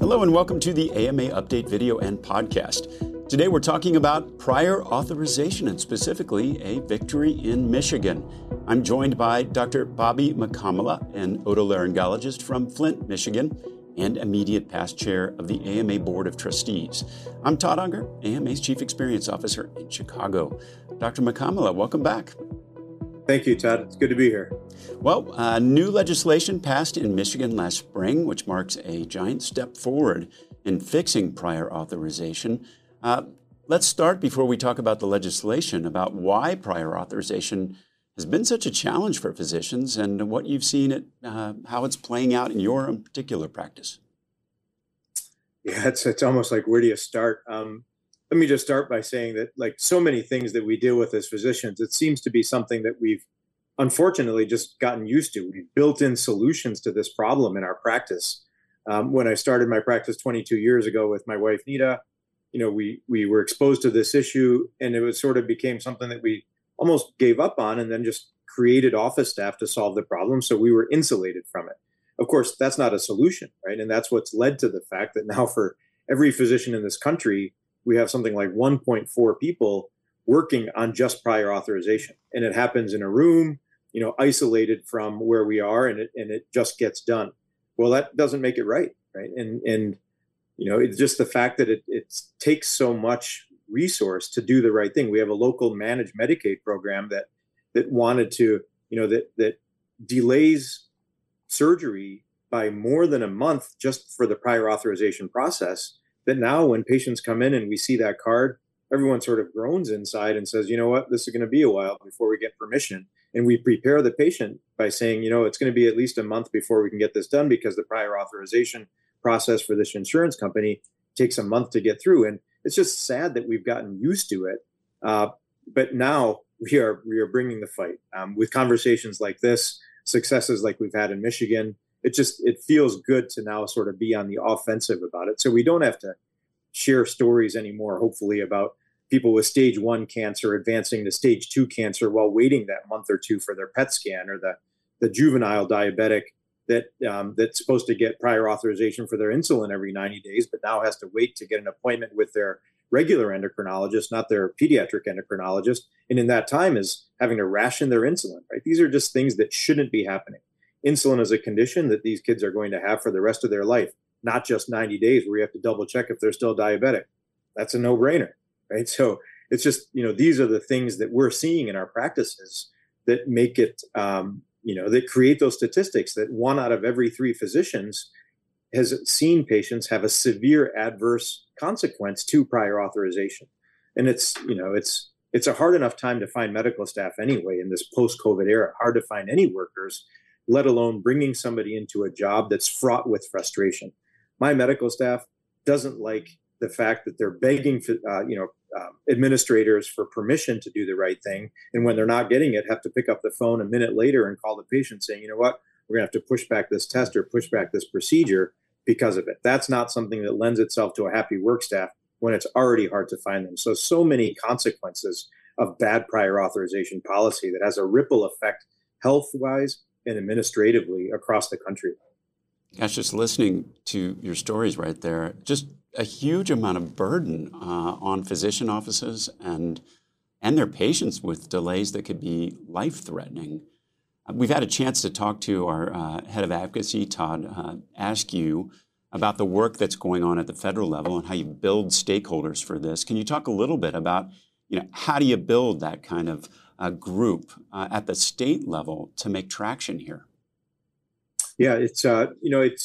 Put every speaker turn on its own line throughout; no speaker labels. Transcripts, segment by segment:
Hello and welcome to the AMA Update video and podcast. Today we're talking about prior authorization and specifically a victory in Michigan. I'm joined by Dr. Bobby McCamala, an otolaryngologist from Flint, Michigan, and immediate past chair of the AMA Board of Trustees. I'm Todd Unger, AMA's Chief Experience Officer in Chicago. Dr. McCamala, welcome back.
Thank you, Todd. It's good to be here.
Well, new legislation passed in Michigan last spring, which marks a giant step forward in fixing prior authorization. Let's start, before we talk about the legislation, about why prior authorization has been such a challenge for physicians and what you've seen how it's playing out in your own particular practice.
Yeah, it's almost like, where do you start? Let me just start by saying that, like so many things that we deal with as physicians, it seems to be something that we've unfortunately just gotten used to. We've built in solutions to this problem in our practice. When I started my practice 22 years ago with my wife, Nita, we were exposed to this issue, and it sort of became something that we almost gave up on and then just created office staff to solve the problem. So we were insulated from it. Of course, that's not a solution, right? And that's what's led to the fact that now for every physician in this country, we have something like 1.4 people working on just prior authorization. And it happens in a room, isolated from where we are, and it just gets done. Well, that doesn't make it right? And it's just the fact that it takes so much resource to do the right thing. We have a local managed Medicaid program that wanted to, that delays surgery by more than a month just for the prior authorization process. That now when patients come in and we see that card, everyone sort of groans inside and says, you know what, this is going to be a while before we get permission. And we prepare the patient by saying, it's going to be at least a month before we can get this done, because the prior authorization process for this insurance company takes a month to get through. And it's just sad that we've gotten used to it. But now we are bringing the fight with conversations like this, successes like we've had in Michigan. It feels good to now sort of be on the offensive about it. So we don't have to share stories anymore, hopefully, about people with stage 1 cancer advancing to stage 2 cancer while waiting that month or two for their PET scan, or the juvenile diabetic that's supposed to get prior authorization for their insulin every 90 days, but now has to wait to get an appointment with their regular endocrinologist, not their pediatric endocrinologist. And in that time is having to ration their insulin, right? These are just things that shouldn't be happening. Insulin is a condition that these kids are going to have for the rest of their life, not just 90 days where you have to double check if they're still diabetic. That's a no-brainer, right? So it's just, these are the things that we're seeing in our practices that make it, that create those statistics that 1 out of every 3 physicians has seen patients have a severe adverse consequence to prior authorization. And it's a hard enough time to find medical staff anyway in this post-COVID era, hard to find any workers, let alone bringing somebody into a job that's fraught with frustration. My medical staff doesn't like the fact that they're begging for, administrators for permission to do the right thing. And when they're not getting it, have to pick up the phone a minute later and call the patient saying, you know what, we're going to have to push back this test or push back this procedure because of it. That's not something that lends itself to a happy work staff when it's already hard to find them. So many consequences of bad prior authorization policy that has a ripple effect health-wise and administratively across the country.
Gosh, just listening to your stories right there, just a huge amount of burden on physician offices and their patients with delays that could be life-threatening. We've had a chance to talk to our head of advocacy, Todd Askew, about the work that's going on at the federal level and how you build stakeholders for this. Can you talk a little bit about, how do you build that kind of group at the state level to make traction here?
Yeah, it's the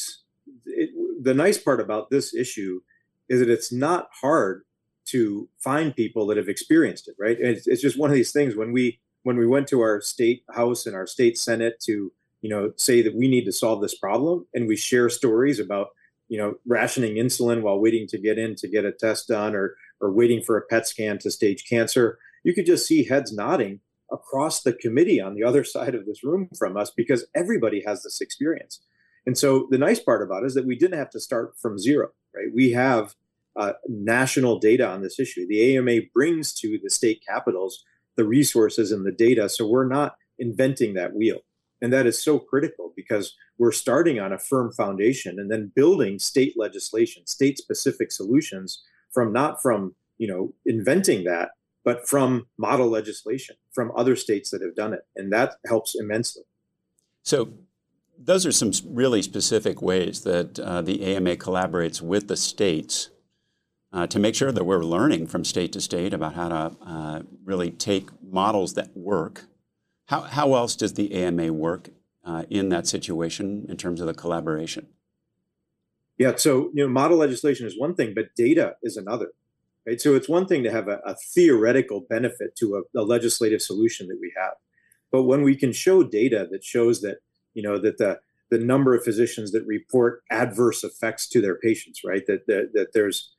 nice part about this issue is that it's not hard to find people that have experienced it, right? It's just one of these things when we went to our state house and our state senate to say that we need to solve this problem, and we share stories about rationing insulin while waiting to get in to get a test done, or waiting for a PET scan to stage cancer, you could just see heads nodding across the committee on the other side of this room from us, because everybody has this experience. And so the nice part about it is that we didn't have to start from zero, right? We have national data on this issue. The AMA brings to the state capitals the resources and the data, so we're not inventing that wheel. And that is so critical because we're starting on a firm foundation and then building state legislation, state specific solutions from not from, inventing that, but from model legislation from other states that have done it. And that helps immensely.
So those are some really specific ways that the AMA collaborates with the states to make sure that we're learning from state to state about how to really take models that work. How else does the AMA work in that situation in terms of the collaboration?
Yeah, so model legislation is one thing, but data is another. Right? So it's one thing to have a theoretical benefit to a legislative solution that we have, but when we can show data that shows that that the number of physicians that report adverse effects to their patients, right? That there's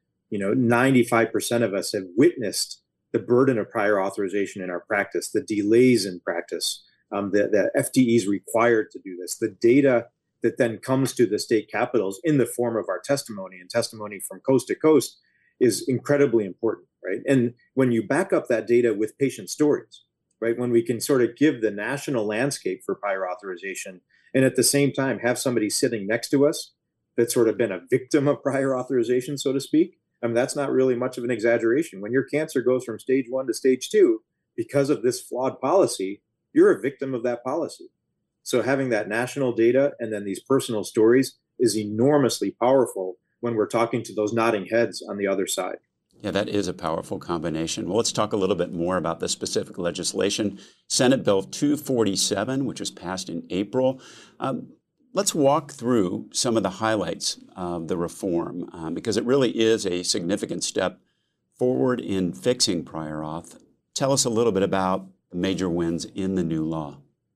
95% of us have witnessed the burden of prior authorization in our practice, the delays in practice, the FTEs required to do this, the data that then comes to the state capitals in the form of our testimony and testimony from coast to coast is incredibly important, right? And when you back up that data with patient stories, right, when we can sort of give the national landscape for prior authorization and at the same time have somebody sitting next to us that's sort of been a victim of prior authorization, so to speak, I mean, that's not really much of an exaggeration. When your cancer goes from stage 1 to stage 2 because of this flawed policy, you're a victim of that policy. So having that national data and then these personal stories is enormously powerful when we're talking to those nodding heads on the other side.
Yeah, that is a powerful combination. Well, let's talk a little bit more about the specific legislation. Senate Bill 247, which was passed in April. Let's walk through some of the highlights of the reform because it really is a significant step forward in fixing prior auth. Tell us a little bit about the major wins in the new law.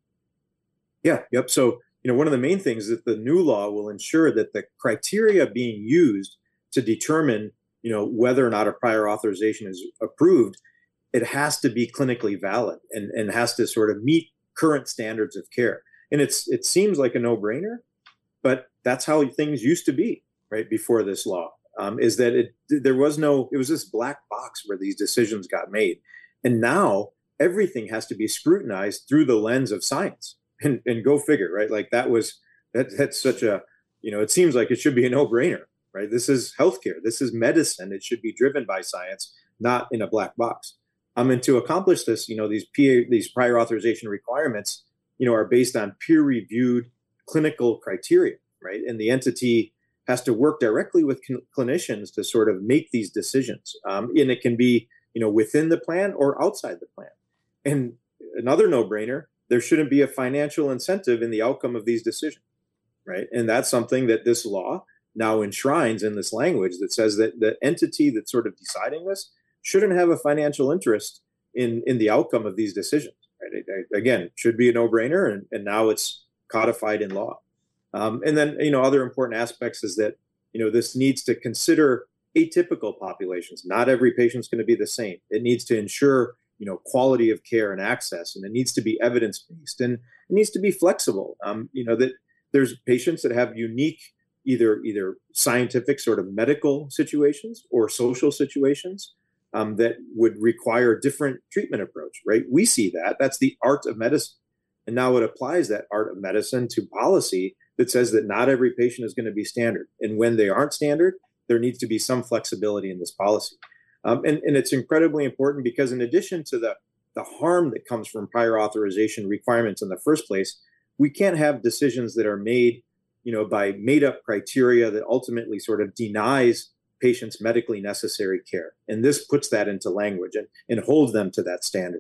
Yeah, yep. So, one of the main things is that the new law will ensure that the criteria being used to determine, whether or not a prior authorization is approved, it has to be clinically valid and has to sort of meet current standards of care. And it seems like a no-brainer, but that's how things used to be, right, before this law, is that it was this black box where these decisions got made. And now everything has to be scrutinized through the lens of science. And go figure, right? Like that's such a, it seems like it should be a no-brainer, right? This is healthcare. This is medicine. It should be driven by science, not in a black box. And to accomplish this, these prior authorization requirements, are based on peer-reviewed clinical criteria, right? And the entity has to work directly with clinicians to sort of make these decisions. And it can be, within the plan or outside the plan. And another no-brainer, there shouldn't be a financial incentive in the outcome of these decisions, right? And that's something that this law now enshrines in this language that says that the entity that's sort of deciding this shouldn't have a financial interest in the outcome of these decisions, right? Again, it should be a no-brainer, and now it's codified in law. And then, other important aspects is that, this needs to consider atypical populations. Not every patient's going to be the same. It needs to ensure quality of care and access, and it needs to be evidence-based, and it needs to be flexible. That there's patients that have unique, either scientific sort of medical situations or social situations that would require a different treatment approach, right? We see that. That's the art of medicine. And now it applies that art of medicine to policy that says that not every patient is going to be standard. And when they aren't standard, there needs to be some flexibility in this policy. And it's incredibly important because in addition to the harm that comes from prior authorization requirements in the first place, we can't have decisions that are made, by made up criteria that ultimately sort of denies patients medically necessary care. And this puts that into language and holds them to that standard.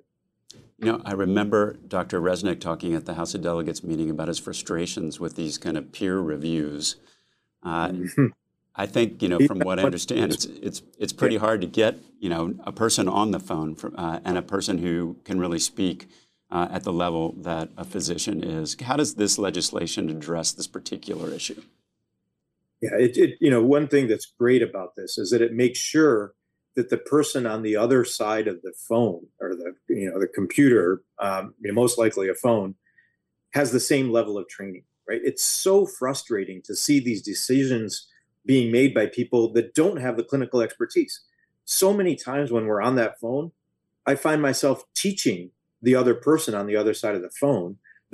I remember Dr. Resnick talking at the House of Delegates meeting about his frustrations with these kind of peer reviews. I think, from what I understand, it's pretty hard to get, a person on the phone and a person who can really speak at the level that a physician is. How does this legislation address this particular issue?
Yeah, one thing that's great about this is that it makes sure that the person on the other side of the phone or the computer, most likely a phone, has the same level of training, right? It's so frustrating to see these decisions being made by people that don't have the clinical expertise. So many times when we're on that phone, I find myself teaching the other person on the other side of the phone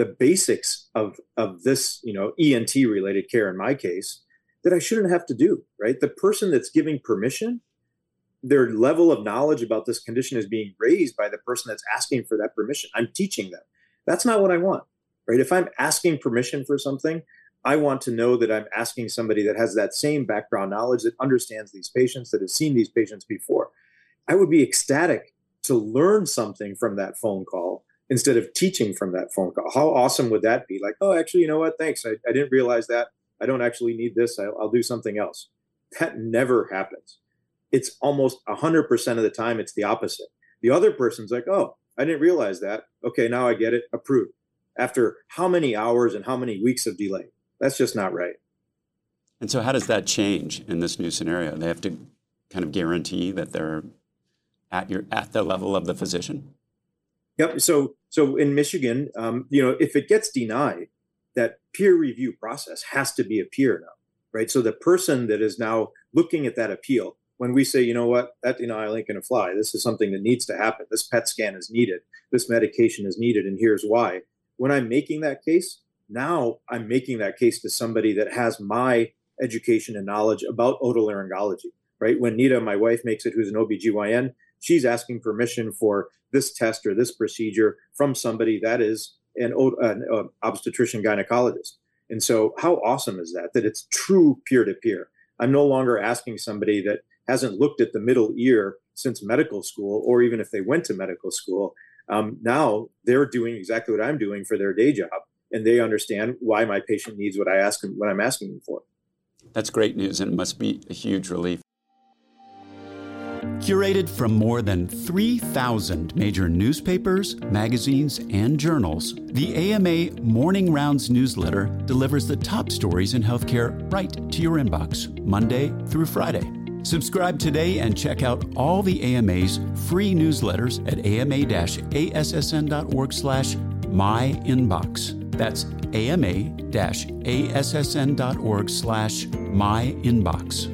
the basics of this, ENT related care in my case, that I shouldn't have to do, right? The person that's giving permission, their level of knowledge about this condition is being raised by the person that's asking for that permission. I'm teaching them. That's not what I want, right? If I'm asking permission for something, I want to know that I'm asking somebody that has that same background knowledge, that understands these patients, that has seen these patients before. I would be ecstatic to learn something from that phone call instead of teaching from that phone call. How awesome would that be? Like, oh, actually, you know what? Thanks. I didn't realize that. I don't actually need this. I'll do something else. That never happens. It's almost 100% of the time, it's the opposite. The other person's like, oh, I didn't realize that. Okay, now I get it. Approved. After how many hours and how many weeks of delay? That's just not right.
And so how does that change in this new scenario? They have to kind of guarantee that they're at the level of the physician?
Yep. So in Michigan, if it gets denied, that peer review process has to be a peer now, right? So the person that is now looking at that appeal, when we say, you know what, that denial ain't going to fly. This is something that needs to happen. This PET scan is needed. This medication is needed, and here's why. When I'm making that case, now I'm making that case to somebody that has my education and knowledge about otolaryngology, right? When Nita, my wife, makes it, who's an OBGYN, she's asking permission for this test or this procedure from somebody that is an obstetrician gynecologist. And so how awesome is that it's true peer-to-peer? I'm no longer asking somebody that hasn't looked at the middle ear since medical school, or even if they went to medical school. Now they're doing exactly what I'm doing for their day job, and they understand why my patient needs what I'm asking them for.
That's great news, and it must be a huge relief.
Curated from more than 3,000 major newspapers, magazines, and journals, the AMA Morning Rounds newsletter delivers the top stories in healthcare right to your inbox, Monday through Friday. Subscribe today and check out all the AMA's free newsletters at ama-assn.org/myinbox. That's ama-assn.org/myinbox.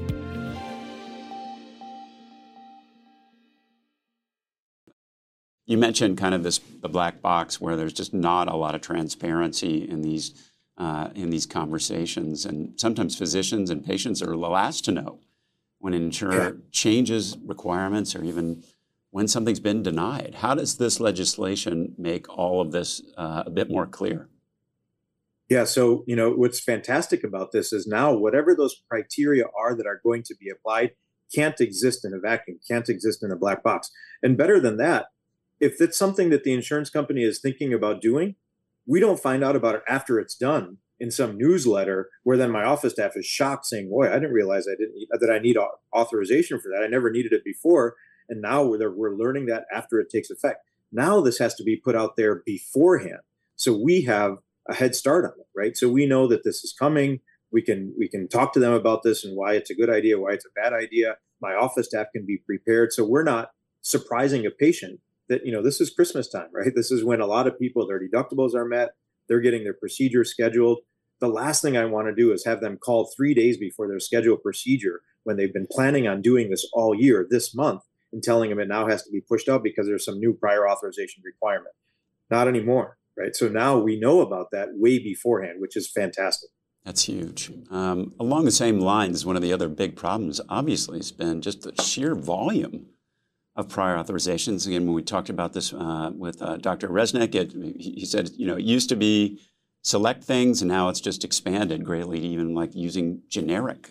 You mentioned kind of the black box where there's just not a lot of transparency in these conversations, and sometimes physicians and patients are the last to know when an insurer changes requirements or even when something's been denied. How does this legislation make all of this a bit more clear?
Yeah, so what's fantastic about this is now whatever those criteria are that are going to be applied can't exist in a vacuum, can't exist in a black box. And better than that, if it's something that the insurance company is thinking about doing, we don't find out about it after it's done in some newsletter where then my office staff is shocked saying, boy, I didn't realize that I need authorization for that. I never needed it before. And now we're learning that after it takes effect. Now this has to be put out there beforehand. So we have a head start on it, right? So we know that this is coming. We can talk to them about this and why it's a good idea, why it's a bad idea. My office staff can be prepared. So we're not surprising a patient that, this is Christmas time, right? This is when a lot of people, their deductibles are met. They're getting their procedure scheduled. The last thing I want to do is have them call 3 days before their scheduled procedure when they've been planning on doing this all year, this month, and telling them it now has to be pushed out because there's some new prior authorization requirement. Not anymore, right? So now we know about that way beforehand, which is fantastic.
That's huge. Along the same lines, one of the other big problems, obviously, has been just the sheer volume of prior authorizations. Again, when we talked about this with Dr. Resnick, he said, it used to be select things, and now it's just expanded greatly, even like using generic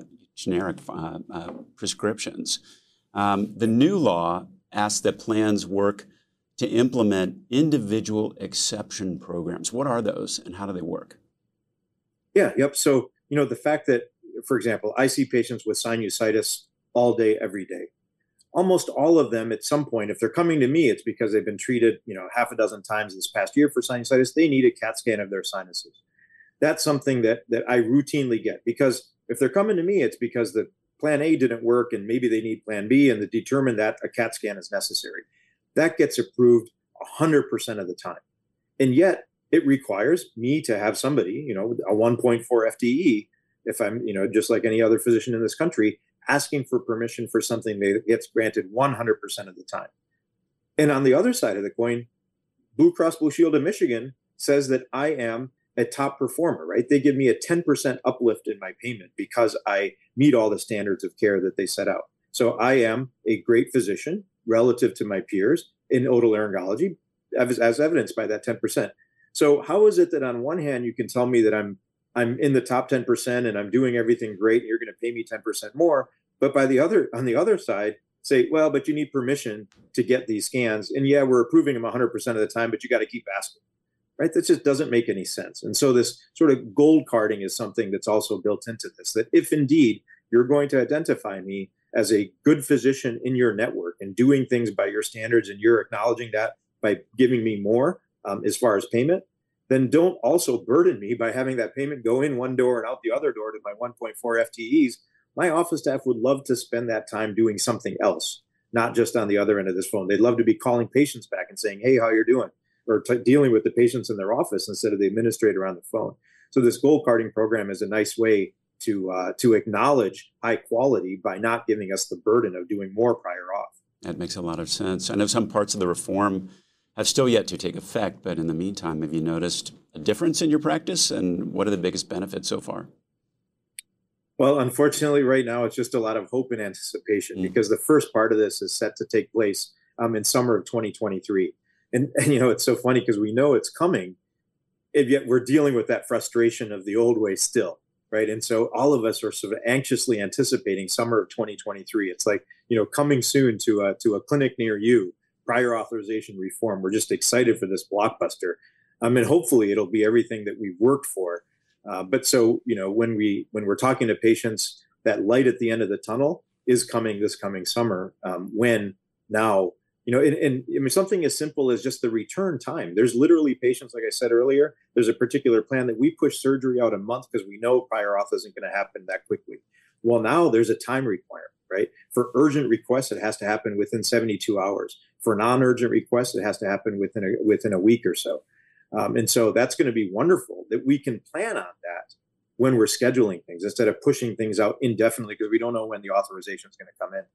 prescriptions. The new law asks that plans work to implement individual exception programs. What are those, and how do they work?
Yeah, yep. So, the fact that, for example, I see patients with sinusitis all day, every day. Almost all of them at some point, if they're coming to me, it's because they've been treated, half a dozen times this past year for sinusitis. They need a CAT scan of their sinuses. That's something that I routinely get, because if they're coming to me, it's because the plan A didn't work and maybe they need plan B, and they determine that a CAT scan is necessary. That gets approved 100% of the time. And yet it requires me to have somebody, a 1.4 FTE, if I'm, just like any other physician in this country, asking for permission for something that gets granted 100% of the time. And on the other side of the coin, Blue Cross Blue Shield of Michigan says that I am a top performer, right? They give me a 10% uplift in my payment because I meet all the standards of care that they set out. So I am a great physician relative to my peers in otolaryngology, as evidenced by that 10%. So how is it that on one hand you can tell me that I'm in the top 10% and I'm doing everything great and you're going to pay me 10% more, but on the other side say, well, but you need permission to get these scans, and yeah, we're approving them 100% of the time, but you got to keep asking. Right? That just doesn't make any sense. And so this sort of gold carding is something that's also built into this, that if indeed you're going to identify me as a good physician in your network and doing things by your standards, and you're acknowledging that by giving me more as far as payment, then don't also burden me by having that payment go in one door and out the other door to my 1.4 FTEs. My office staff would love to spend that time doing something else, not just on the other end of this phone. They'd love to be calling patients back and saying, hey, how you're doing? Or dealing with the patients in their office instead of the administrator on the phone. So this gold carding program is a nice way to acknowledge high quality by not giving us the burden of doing more prior auth.
That makes a lot of sense. I know some parts of the reform have still yet to take effect, but in the meantime, have you noticed a difference in your practice, and what are the biggest benefits so far?
Well, unfortunately, right now, it's just a lot of hope and anticipation because the first part of this is set to take place in summer of 2023. And it's so funny because we know it's coming, and yet we're dealing with that frustration of the old way still, right? And so all of us are sort of anxiously anticipating summer of 2023. It's like, coming soon to a clinic near you, prior authorization reform. We're just excited for this blockbuster. And hopefully it'll be everything that we've worked for. But so, when we're talking to patients, that light at the end of the tunnel is coming this coming summer, when now, something as simple as just the return time. There's literally patients, like I said earlier, there's a particular plan that we push surgery out a month because we know prior auth isn't going to happen that quickly. Well, now there's a time requirement, right? For urgent requests, it has to happen within 72 hours. For non-urgent requests, it has to happen within a week or so. And so that's going to be wonderful that we can plan on that when we're scheduling things instead of pushing things out indefinitely because we don't know when the authorization is going to come in.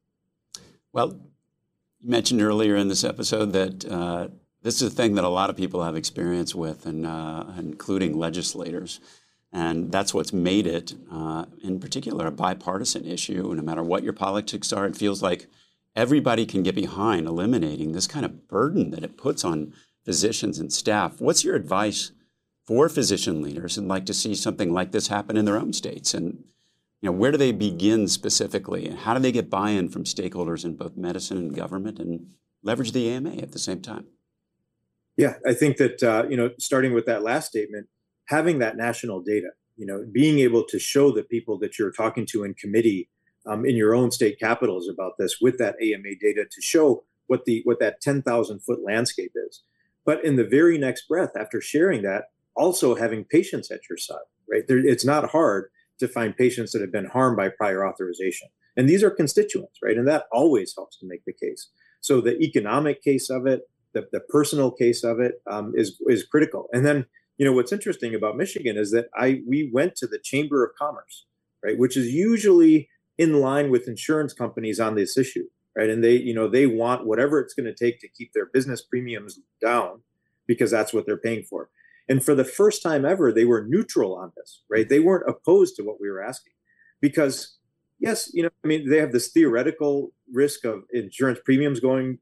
Well, you mentioned earlier in this episode that this is a thing that a lot of people have experience with, and including legislators. And that's what's made it, in particular, a bipartisan issue. No matter what your politics are, it feels like everybody can get behind eliminating this kind of burden that it puts on physicians and staff. What's your advice for physician leaders who'd like to see something like this happen in their own states? And where do they begin specifically? And how do they get buy-in from stakeholders in both medicine and government and leverage the AMA at the same time?
Yeah, I think that, starting with that last statement, having that national data, being able to show the people that you're talking to in committee in your own state capitals about this with that AMA data to show what that 10,000-foot landscape is. But in the very next breath, after sharing that, also having patients at your side, right? It's not hard to find patients that have been harmed by prior authorization. And these are constituents, right? And that always helps to make the case. So the economic case of it, the personal case of it is critical. And then, what's interesting about Michigan is that we went to the Chamber of Commerce, right? Which is usually in line with insurance companies on this issue, right? And they want whatever it's going to take to keep their business premiums down because that's what they're paying for. And for the first time ever, they were neutral on this, right? They weren't opposed to what we were asking because, yes, they have this theoretical risk of insurance premiums going,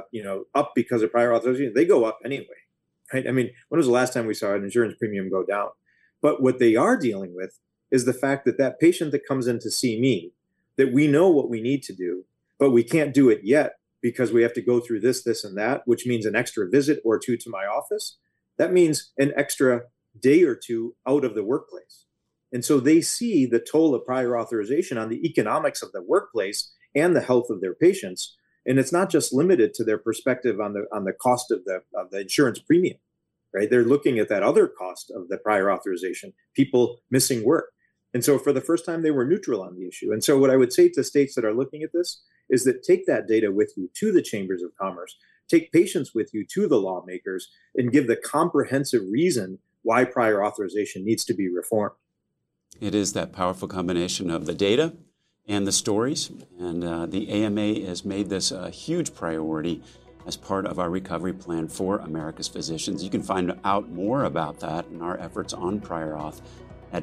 up because of prior authorization. They go up anyway, right? When was the last time we saw an insurance premium go down? But what they are dealing with is the fact that patient that comes in to see me, that we know what we need to do, but we can't do it yet because we have to go through this, and that, which means an extra visit or two to my office. That means an extra day or two out of the workplace. And so they see the toll of prior authorization on the economics of the workplace and the health of their patients. And it's not just limited to their perspective on the cost of the insurance premium, right? They're looking at that other cost of the prior authorization, people missing work. And so for the first time, they were neutral on the issue. And so what I would say to states that are looking at this is that take that data with you to the chambers of commerce, take patients with you to the lawmakers, and give the comprehensive reason why prior authorization needs to be reformed.
It is that powerful combination of the data and the stories. And the AMA has made this a huge priority as part of our recovery plan for America's physicians. You can find out more about that and our efforts on prior auth at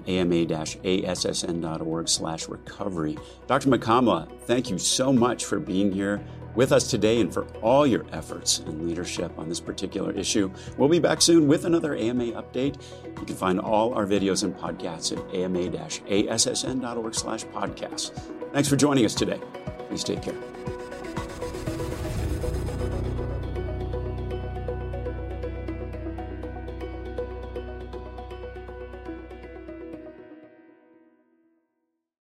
ama-assn.org/recovery. Dr. Makama, thank you so much for being here with us today and for all your efforts and leadership on this particular issue. We'll be back soon with another AMA update. You can find all our videos and podcasts at ama-assn.org/podcasts. Thanks for joining us today. Please take care.